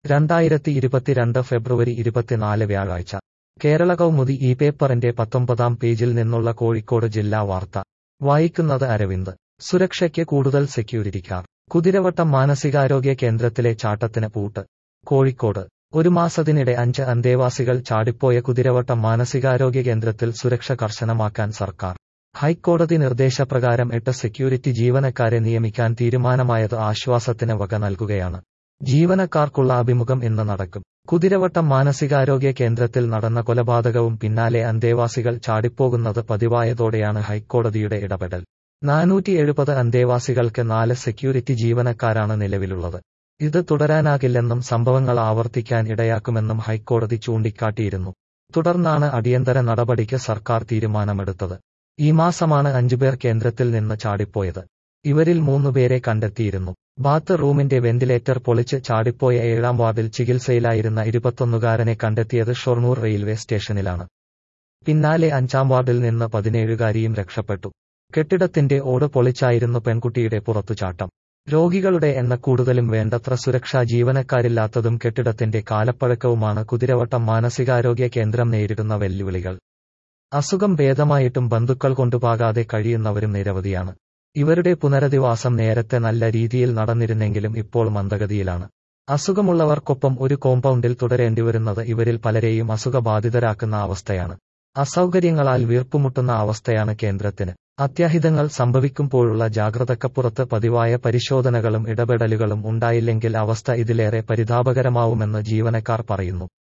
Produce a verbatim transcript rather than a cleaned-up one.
രണ്ടായിരത്തി ഇരുപത്തിരണ്ട് ഫെബ്രുവരി ഇരുപത്തിനാല് വ്യാഴാഴ്ച കേരള കൗമുദി ഈ പേപ്പറിന്റെ പത്തൊമ്പതാം പേജിൽ നിന്നുള്ള കോഴിക്കോട് ജില്ലാ വാർത്ത വായിക്കുന്നത് അരവിന്ദ്. സുരക്ഷയ്ക്ക് കൂടുതൽ സെക്യൂരിറ്റിക്കാർ. കുതിരവട്ടം മാനസികാരോഗ്യ കേന്ദ്രത്തിലെ ചാട്ടത്തിന് പൂട്ട്. കോഴിക്കോട് ഒരു മാസത്തിനിടെ അഞ്ച് അന്തേവാസികൾ ചാടിപ്പോയ കുതിരവട്ടം മാനസികാരോഗ്യ കേന്ദ്രത്തിൽ സുരക്ഷ കർശനമാക്കാൻ സർക്കാർ. ഹൈക്കോടതി നിർദ്ദേശപ്രകാരം എട്ട് സെക്യൂരിറ്റി ജീവനക്കാരെ നിയമിക്കാൻ തീരുമാനമായത് ആശ്വാസത്തിന് വക നൽകുകയാണ്. ജീവനക്കാർക്കുള്ള അഭിമുഖം ഇന്ന് നടക്കും. കുതിരവട്ടം മാനസികാരോഗ്യ കേന്ദ്രത്തിൽ നടന്ന കൊലപാതകവും പിന്നാലെ അന്തേവാസികൾ ചാടിപ്പോകുന്നത് പതിവായതോടെയാണ് ഹൈക്കോടതിയുടെ ഇടപെടൽ. നാനൂറ്റി എഴുപത് അന്തേവാസികൾക്ക് നാല് സെക്യൂരിറ്റി ജീവനക്കാരാണ് നിലവിലുള്ളത്. ഇത് തുടരാനാകില്ലെന്നും സംഭവങ്ങൾ ആവർത്തിക്കാൻ ഇടയാക്കുമെന്നും ഹൈക്കോടതി ചൂണ്ടിക്കാട്ടിയിരുന്നു. തുടർന്നാണ് അടിയന്തര നടപടിക്ക് സർക്കാർ തീരുമാനമെടുത്തത്. ഈ മാസമാണ് അഞ്ചുപേർ കേന്ദ്രത്തിൽ നിന്ന് ചാടിപ്പോയത്. ഇവരിൽ മൂന്നുപേരെ കണ്ടെത്തിയിരുന്നു. ബാത്ത് റൂമിന്റെ വെന്റിലേറ്റർ പൊളിച്ച് ചാടിപ്പോയ ഏഴാം വാർഡിൽ ചികിത്സയിലായിരുന്ന ഇരുപത്തൊന്നുകാരനെ കണ്ടെത്തിയത് ഷൊർണൂർ റെയിൽവേ സ്റ്റേഷനിലാണ്. പിന്നാലെ അഞ്ചാം വാർഡിൽ നിന്ന് പതിനേഴുകാരിയും രക്ഷപ്പെട്ടു. കെട്ടിടത്തിന്റെ ഓട് പൊളിച്ചായിരുന്നു പെൺകുട്ടിയുടെ പുറത്തുചാട്ടം. രോഗികളുടെ എണ്ണക്കൂടുതലും വേണ്ടത്ര സുരക്ഷാ ജീവനക്കാരില്ലാത്തതും കെട്ടിടത്തിന്റെ കാലപ്പഴക്കവുമാണ് കുതിരവട്ടം മാനസികാരോഗ്യ കേന്ദ്രം നേരിടുന്ന വെല്ലുവിളികൾ. അസുഖം ഭേദമായിട്ടും ബന്ധുക്കൾ കൊണ്ടുപോകാതെ കഴിയുന്നവരും നിരവധിയാണ്. ഇവരുടെ പുനരധിവാസം നേരത്തെ നല്ല രീതിയിൽ നടന്നിരുന്നെങ്കിലും ഇപ്പോൾ മന്ദഗതിയിലാണ്. അസുഖമുള്ളവർക്കൊപ്പം ഒരു കോമ്പൗണ്ടിൽ തുടരേണ്ടിവരുന്നത് ഇവരിൽ പലരെയും അസുഖബാധിതരാക്കുന്ന അവസ്ഥയാണ്. അസൗകര്യങ്ങളാൽ വീർപ്പുമുട്ടുന്ന അവസ്ഥയാണ് കേന്ദ്രത്തിന്. അത്യാഹിതങ്ങൾ സംഭവിക്കുമ്പോഴുള്ള ജാഗ്രതക്കപ്പുറത്ത് പതിവായ പരിശോധനകളും ഇടപെടലുകളും ഉണ്ടായില്ലെങ്കിൽ അവസ്ഥ ഇതിലേറെ പരിതാപകരമാവുമെന്ന് ജീവനക്കാർ പറയുന്നു.